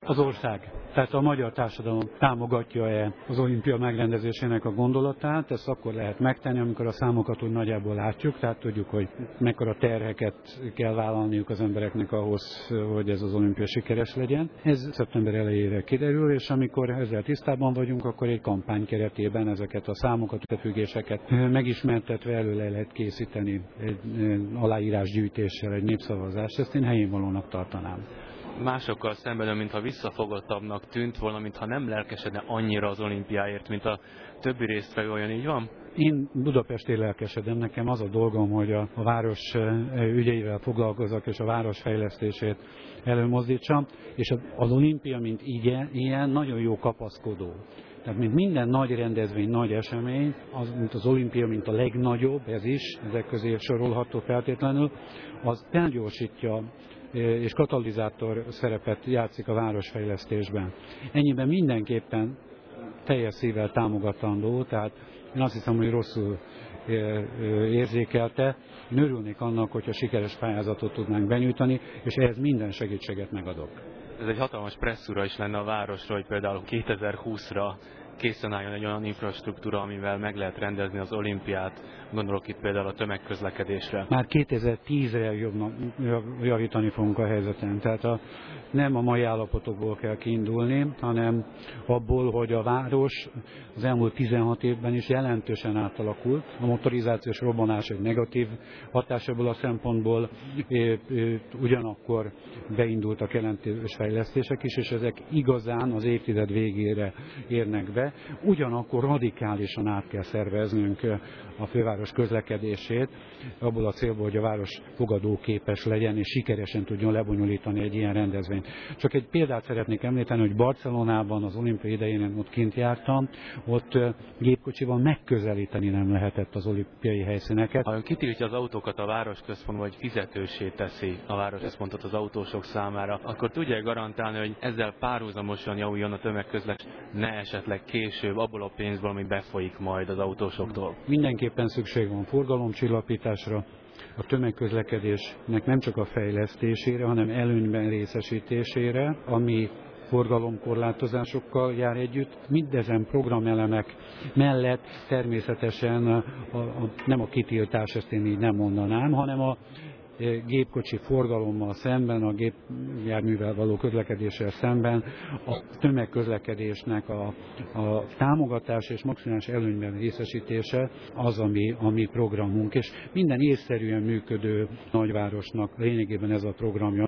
Az ország, tehát a magyar társadalom támogatja-e az olimpia megrendezésének a gondolatát, ezt akkor lehet megtenni, amikor a számokat úgy nagyjából látjuk, tehát tudjuk, hogy mekkora terheket kell vállalniuk az embereknek ahhoz, hogy ez az olimpia sikeres legyen. Ez szeptember elejére kiderül, és amikor ezzel tisztában vagyunk, akkor egy kampány keretében ezeket a számokat, összefüggéseket megismertetve elő lehet készíteni egy aláírásgyűjtéssel, egy népszavazást. Ezt én helyén valónak tartanám. Másokkal szemben, mintha visszafogottabbnak tűnt volna, mintha nem lelkesedne annyira az olimpiáért, mint a többi résztvevő, olyan így van? Én Budapesti lelkesedem, nekem az a dolgom, hogy a város ügyeivel foglalkozok, és a város fejlesztését előmozdítsam, és az olimpia, mint ilyen, nagyon jó kapaszkodó. Tehát mint minden nagy rendezvény, nagy esemény, mint az olimpia, mint a legnagyobb, ez is, ezek közé sorolható feltétlenül, az felgyorsítja és katalizátor szerepet játszik a városfejlesztésben. Ennyiben mindenképpen teljes szívvel támogatandó, tehát én azt hiszem, hogy rosszul érzékelte. Én örülnék annak, hogyha sikeres pályázatot tudnánk benyújtani, és ehhez minden segítséget megadok. Ez egy hatalmas presszúra is lenne a városra, hogy például 2020-ra készen álljon egy olyan infrastruktúra, amivel meg lehet rendezni az olimpiát. Gondolok itt például a tömegközlekedésre. Már 2010-re javítani fogunk a helyzeten. Tehát nem a mai állapotokból kell kiindulni, hanem abból, hogy a város az elmúlt 16 évben is jelentősen átalakult. A motorizációs robbanás egy negatív hatás ebből a szempontból, ugyanakkor beindultak jelentős fejlesztések is, és ezek igazán az évtized végére érnek be. Ugyanakkor radikálisan át kell szerveznünk a főváros közlekedését, abból a célból, hogy a város fogadóképes legyen, és sikeresen tudjon lebonyolítani egy ilyen rendezvényt. Csak egy példát szeretnék említeni, hogy Barcelonában az olimpia idején ott kint jártam, ott gépkocsival megközelíteni nem lehetett az olimpiai helyszíneket. Ha ön kitiltja az autókat a városközpontban, vagy fizetőssé teszi a városközpontot az autósok számára, akkor tudja garantálni, hogy ezzel párhuzamosan javuljon a tömegközlekedés, ne esetleg később abból a pénzből, ami befolyik majd az autósoktól? Mindenképpen szükség van forgalomcsillapításra, a tömegközlekedésnek nem csak a fejlesztésére, hanem előnyben részesítésére, ami forgalomkorlátozásokkal jár együtt. Mindezen programelemek mellett természetesen nem a kitiltás, ezt én így nem mondanám, hanem a gépkocsi forgalommal szemben, a gépjárművel való közlekedéssel szemben a tömegközlekedésnek a támogatás és maximális előnyben részesítése az, ami programunk, és minden észszerűen működő nagyvárosnak lényegében ez a programja.